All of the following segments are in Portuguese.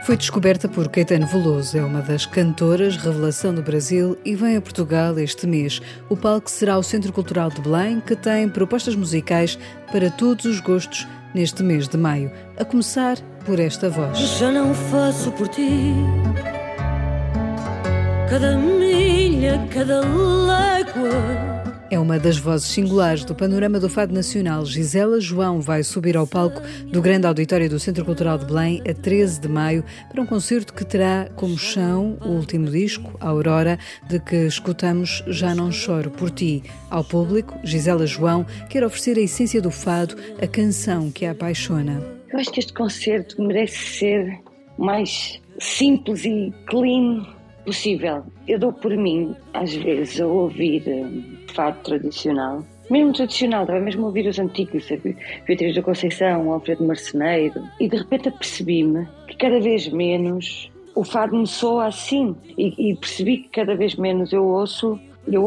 Foi descoberta por Caetano Veloso, é uma das cantoras revelação do Brasil e vem a Portugal este mês. O palco será o Centro Cultural de Belém, que tem propostas musicais para todos os gostos neste mês de maio, a começar por esta voz. Já não faço por ti cada milha, cada légua. É uma das vozes singulares do panorama do fado nacional. Gisela João vai subir ao palco do grande auditório do Centro Cultural de Belém a 13 de maio para um concerto que terá como chão o último disco, Aurora, de que escutamos Já Não Choro por Ti. Ao público, Gisela João quer oferecer a essência do fado, a canção que a apaixona. Eu acho que este concerto merece ser mais simples e clean possível. Eu dou por mim, às vezes, a ouvir fado tradicional, mesmo tradicional, estava mesmo a ouvir os antigos, Beatriz da Conceição, Alfredo Marceneiro, e de repente apercebi-me que cada vez menos o fado me soa assim, e percebi que cada vez menos eu ouço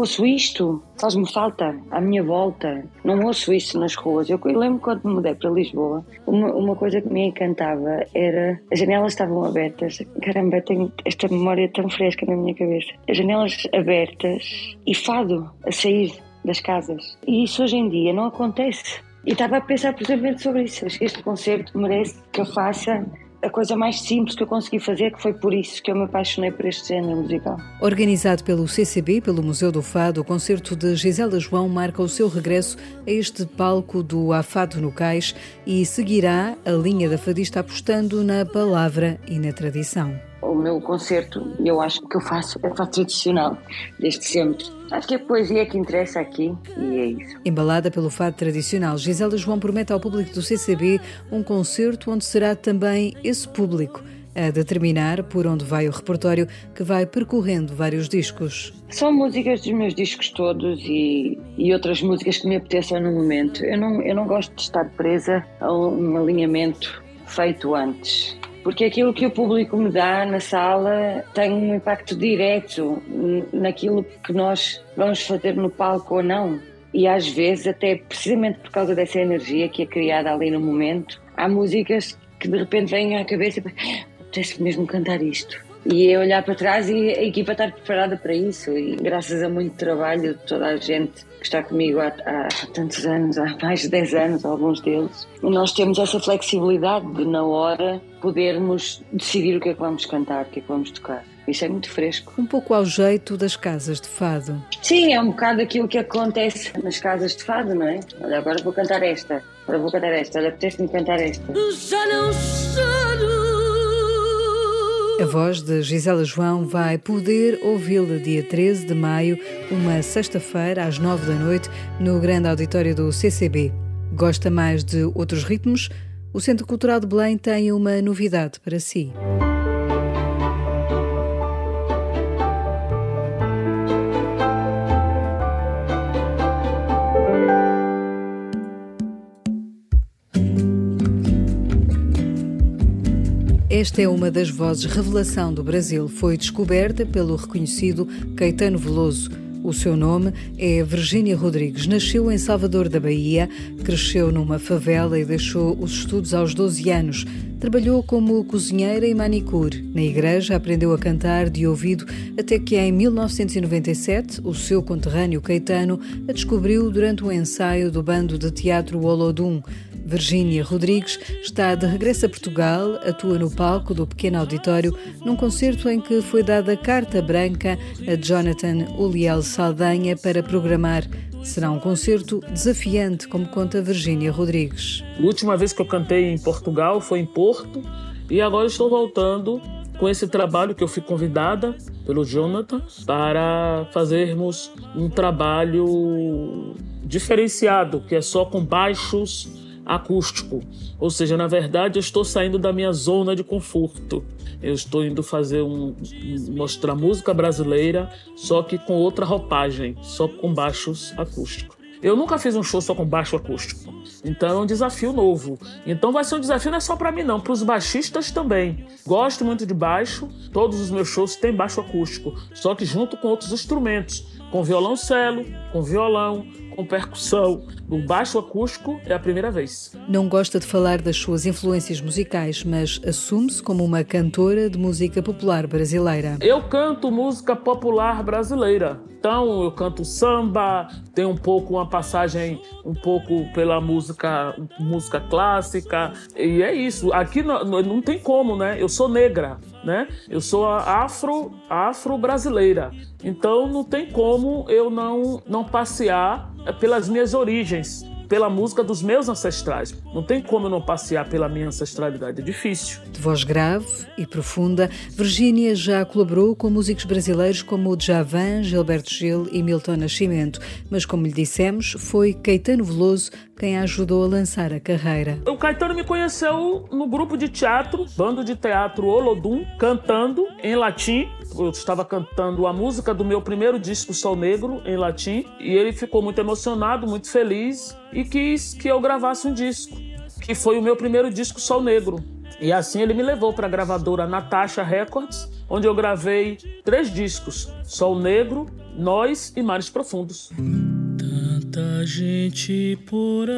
isto, faz-me falta à minha volta, não ouço isso nas ruas. Eu lembro quando me mudei para Lisboa, uma coisa que me encantava era, as janelas estavam abertas, caramba, eu tenho esta memória tão fresca na minha cabeça, as janelas abertas e fado a sair das casas, e isso hoje em dia não acontece. E estava a pensar precisamente sobre isso. Acho que este concerto merece que eu faça a coisa mais simples que eu consegui fazer, que foi por isso que eu me apaixonei por este género musical. Organizado pelo CCB, pelo Museu do Fado, o concerto de Gisela João marca o seu regresso a este palco do A Fado no Cais e seguirá a linha da fadista apostando na palavra e na tradição. O meu concerto, eu acho que o que eu faço é fado tradicional, desde sempre. Acho que a poesia é que interessa aqui e é isso. Embalada pelo fado tradicional, Gisela João promete ao público do CCB um concerto onde será também esse público a determinar por onde vai o repertório que vai percorrendo vários discos. São músicas dos meus discos todos e outras músicas que me apeteçam no momento. Eu não gosto de estar presa a um alinhamento feito antes, porque aquilo que o público me dá na sala tem um impacto direto naquilo que nós vamos fazer no palco ou não. E às vezes, até precisamente por causa dessa energia que é criada ali no momento, há músicas que de repente vêm à cabeça e apetece mesmo cantar isto. E é olhar para trás e a equipa estar preparada para isso. E graças a muito trabalho de toda a gente que está comigo há tantos anos, há mais de 10 anos, alguns deles, e nós temos essa flexibilidade de, na hora, podermos decidir o que é que vamos cantar, o que é que vamos tocar. Isso é muito fresco. Um pouco ao jeito das casas de fado. Sim, é um bocado aquilo que acontece nas casas de fado, não é? Olha, agora vou cantar esta, olha, apetece-me cantar esta. Já não choro. A voz de Gisela João vai poder ouvi-la dia 13 de maio, uma sexta-feira, às 9 da noite, no grande auditório do CCB. Gosta mais de outros ritmos? O Centro Cultural de Belém tem uma novidade para si. Esta é uma das vozes revelação do Brasil. Foi descoberta pelo reconhecido Caetano Veloso. O seu nome é Virgínia Rodrigues. Nasceu em Salvador da Bahia, cresceu numa favela e deixou os estudos aos 12 anos. Trabalhou como cozinheira e manicure. Na igreja aprendeu a cantar de ouvido até que em 1997 o seu conterrâneo Caetano a descobriu durante um ensaio do bando de teatro Olodum. Virgínia Rodrigues está de regresso a Portugal, atua no palco do pequeno auditório num concerto em que foi dada carta branca a Jonathan Uliel Saldanha para programar. Será um concerto desafiante, como conta Virgínia Rodrigues. A última vez que eu cantei em Portugal foi em Porto e agora estou voltando com esse trabalho que eu fui convidada pelo Jonathan para fazermos um trabalho diferenciado, que é só com baixos acústico, ou seja, na verdade eu estou saindo da minha zona de conforto. Eu estou indo mostrar música brasileira, só que com outra roupagem, só com baixos acústicos. Eu nunca fiz um show só com baixo acústico, então é um desafio novo. Então vai ser um desafio não é só para mim não, para os baixistas também. Gosto muito de baixo, todos os meus shows têm baixo acústico, só que junto com outros instrumentos. com violoncelo, com violão, com percussão, no baixo acústico é a primeira vez. Não gosta de falar das suas influências musicais, mas assume-se como uma cantora de música popular brasileira. Eu canto música popular brasileira. Então, eu canto samba, tem um pouco uma passagem um pouco pela música clássica, e é isso. Aqui não tem como, né? Eu sou negra, né? Eu sou afro-brasileira. Então, não tem como eu não passear pelas minhas origens, pela música dos meus ancestrais. Não tem como eu não passear pela minha ancestralidade, é difícil. De voz grave e profunda, Virgínia já colaborou com músicos brasileiros como o Djavan, Gilberto Gil e Milton Nascimento. Mas, como lhe dissemos, foi Caetano Veloso quem a ajudou a lançar a carreira. O Caetano me conheceu no grupo de teatro, bando de teatro Olodum, cantando em latim. Eu estava cantando a música do meu primeiro disco, Sol Negro, em latim, e ele ficou muito emocionado, muito feliz, e quis que eu gravasse um disco, que foi o meu primeiro disco, Sol Negro. E assim ele me levou para a gravadora Natasha Records, onde eu gravei 3 discos, Sol Negro, Nós e Mares Profundos. Tanta gente por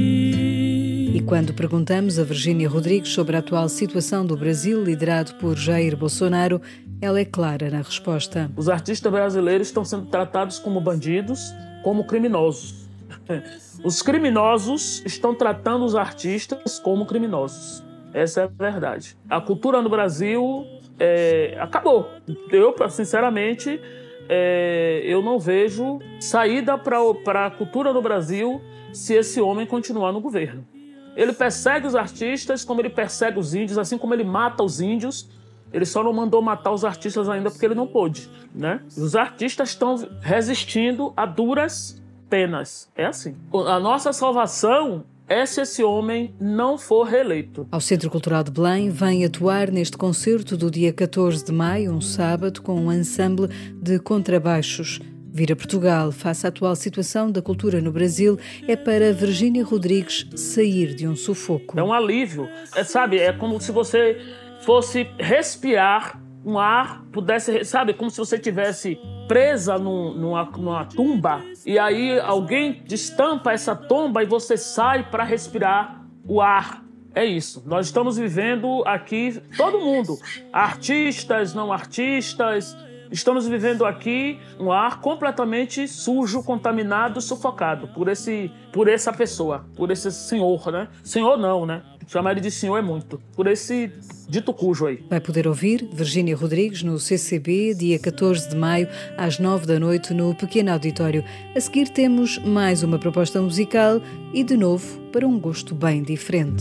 aí. E quando perguntamos a Virgínia Rodrigues sobre a atual situação do Brasil, liderado por Jair Bolsonaro, ela é clara na resposta. Os artistas brasileiros estão sendo tratados como bandidos, como criminosos. Os criminosos estão tratando os artistas como criminosos. Essa é a verdade. A cultura no Brasil acabou. Eu, sinceramente, eu não vejo saída para a cultura no Brasil se esse homem continuar no governo. Ele persegue os artistas como ele persegue os índios, assim como ele mata os índios. Ele só não mandou matar os artistas ainda porque ele não pôde, né? Os artistas estão resistindo a duras penas. É assim. A nossa salvação é se esse homem não for reeleito. Ao Centro Cultural de Belém vem atuar neste concerto do dia 14 de maio, um sábado, com um ensemble de contrabaixos. Vir a Portugal, face à atual situação da cultura no Brasil, é para Virgínia Rodrigues sair de um sufoco. É um alívio. É como se você fosse respirar um ar, pudesse, como se você estivesse presa numa tumba, e aí alguém destampa essa tumba e você sai para respirar o ar. É isso. Nós estamos vivendo aqui, todo mundo, artistas, não artistas, estamos vivendo aqui um ar completamente sujo, contaminado, sufocado por essa pessoa, por esse senhor, né? Senhor não, né? Chamar ele de senhor é muito. Por esse dito cujo aí. Vai poder ouvir Virgínia Rodrigues no CCB, dia 14 de maio, às 9 da noite, no Pequeno Auditório. A seguir temos mais uma proposta musical e, de novo, para um gosto bem diferente.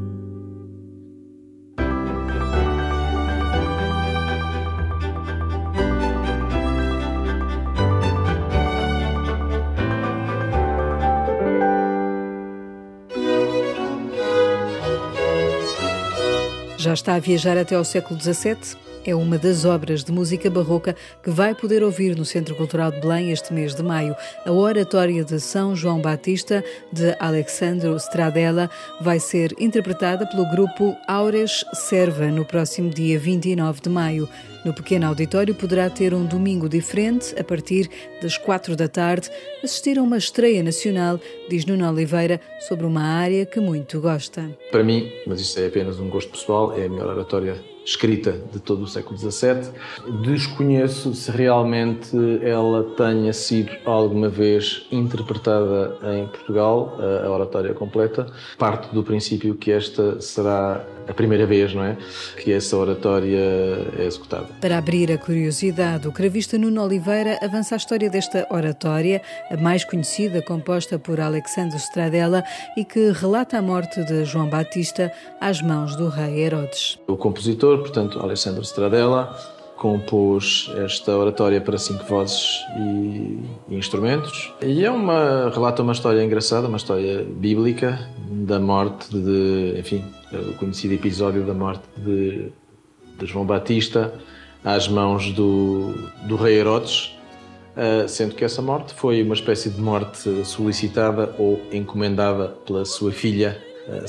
Já está a viajar até ao século XVII? É uma das obras de música barroca que vai poder ouvir no Centro Cultural de Belém este mês de maio. A Oratória de São João Batista, de Alexandro Stradella, vai ser interpretada pelo grupo Aures Serva no próximo dia 29 de maio. No Pequeno Auditório poderá ter um domingo diferente, a partir das 4 da tarde, assistir a uma estreia nacional, diz Nuno Oliveira, sobre uma área que muito gosta. Para mim, mas isso é apenas um gosto pessoal, é a melhor oratória escrita de todo o século XVII. Desconheço se realmente ela tenha sido alguma vez interpretada em Portugal, a oratória completa. Parte do princípio que esta será a primeira vez, não é? Que essa oratória é executada. Para abrir a curiosidade, o cravista Nuno Oliveira avança a história desta oratória, a mais conhecida, composta por Alexandre Stradella e que relata a morte de João Batista às mãos do rei Herodes. O compositor, portanto, Alexandre Stradella, compôs esta oratória para 5 vozes e instrumentos. E relata uma história engraçada, uma história bíblica da morte o conhecido episódio da morte de João Batista às mãos do rei Herodes, sendo que essa morte foi uma espécie de morte solicitada ou encomendada pela sua filha,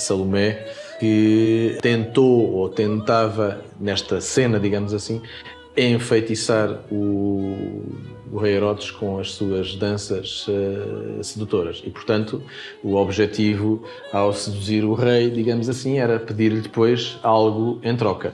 Salomé, que tentou ou tentava, nesta cena, digamos assim, enfeitiçar o rei Herodes com as suas danças sedutoras. E, portanto, o objetivo ao seduzir o rei, digamos assim, era pedir-lhe depois algo em troca.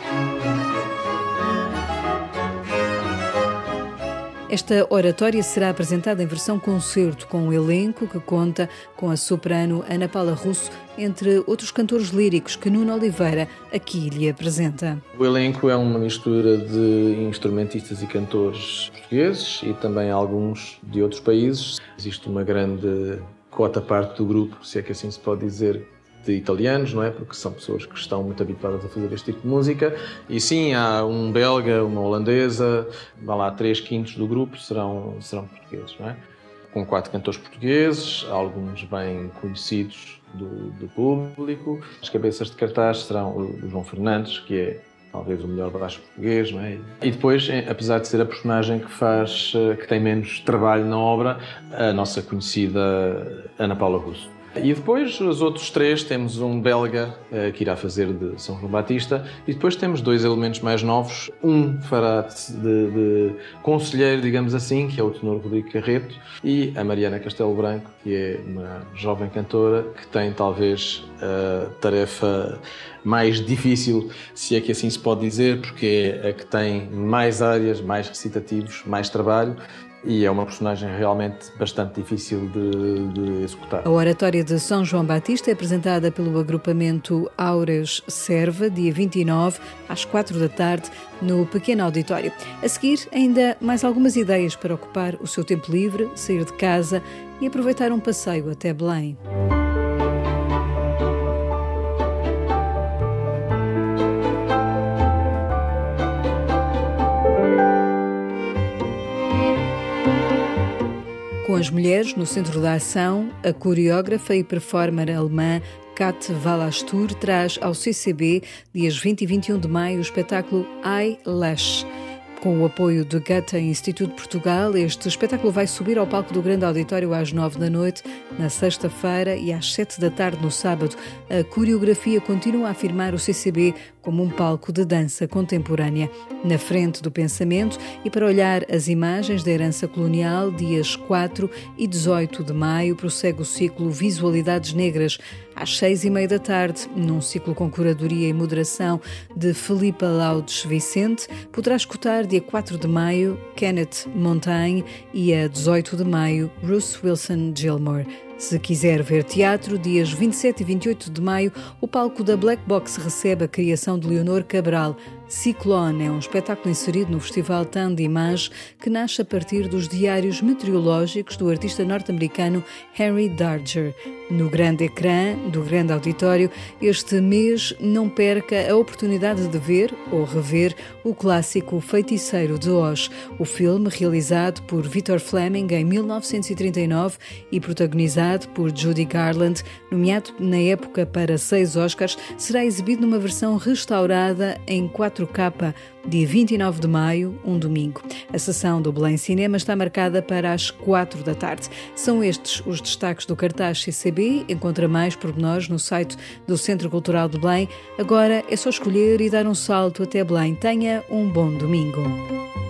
Esta oratória será apresentada em versão concerto, com um elenco que conta com a soprano Ana Paula Russo, entre outros cantores líricos que Nuno Oliveira aqui lhe apresenta. O elenco é uma mistura de instrumentistas e cantores portugueses e também alguns de outros países. Existe uma grande cota-parte do grupo, se é que assim se pode dizer, de italianos, não é? Porque são pessoas que estão muito habituadas a fazer este tipo de música. E sim, há um belga, uma holandesa, vá lá, 3/5 do grupo serão portugueses, não é? Com 4 cantores portugueses, alguns bem conhecidos do público. As cabeças de cartaz serão o João Fernandes, que é talvez o melhor baixo português, não é? E depois, apesar de ser a personagem que tem menos trabalho na obra, a nossa conhecida Ana Paula Russo. E depois, os outros 3, temos um belga que irá fazer de São João Batista, e depois temos 2 elementos mais novos. Um fará de conselheiro, digamos assim, que é o tenor Rodrigo Carreto, e a Mariana Castelo Branco, que é uma jovem cantora que tem talvez a tarefa mais difícil, se é que assim se pode dizer, porque é a que tem mais áreas, mais recitativos, mais trabalho. E é uma personagem realmente bastante difícil de executar. A oratória de São João Batista é apresentada pelo agrupamento Auras Serva, dia 29, às 4 da tarde, no pequeno auditório. A seguir, ainda mais algumas ideias para ocupar o seu tempo livre, sair de casa e aproveitar um passeio até Belém. Com as mulheres no centro da ação, a coreógrafa e performer alemã Kat Wallastur traz ao CCB, dias 20 e 21 de maio, o espetáculo Eyelash. Com o apoio do Goethe Instituto de Portugal, este espetáculo vai subir ao palco do Grande Auditório às 9 da noite, na sexta-feira, e às 7 da tarde no sábado. A coreografia continua a afirmar o CCB como um palco de dança contemporânea. Na frente do pensamento, e para olhar as imagens da herança colonial, dias 4 e 18 de maio, prossegue o ciclo Visualidades Negras, às 6h30 da tarde, num ciclo com curadoria e moderação de Filipa Laudes Vicente. Poderá escutar, dia 4 de maio, Kenneth Montaigne, e a 18 de maio, Bruce Wilson Gilmore. Se quiser ver teatro, dias 27 e 28 de maio, o palco da Black Box recebe a criação de Leonor Cabral. Ciclone é um espetáculo inserido no Festival Temps d'Images, que nasce a partir dos diários meteorológicos do artista norte-americano Henry Darger. No grande ecrã do Grande Auditório, este mês não perca a oportunidade de ver ou rever o clássico Feiticeiro de Oz. O filme, realizado por Victor Fleming em 1939 e protagonizado por Judy Garland, nomeado na época para 6 Oscars, será exibido numa versão restaurada em 4K, dia 29 de maio, um domingo. A sessão do Belém Cinema está marcada para as 4 da tarde. São estes os destaques do cartaz CCB. Encontra mais pormenores no site do Centro Cultural de Belém. Agora é só escolher e dar um salto até Belém. Tenha um bom domingo.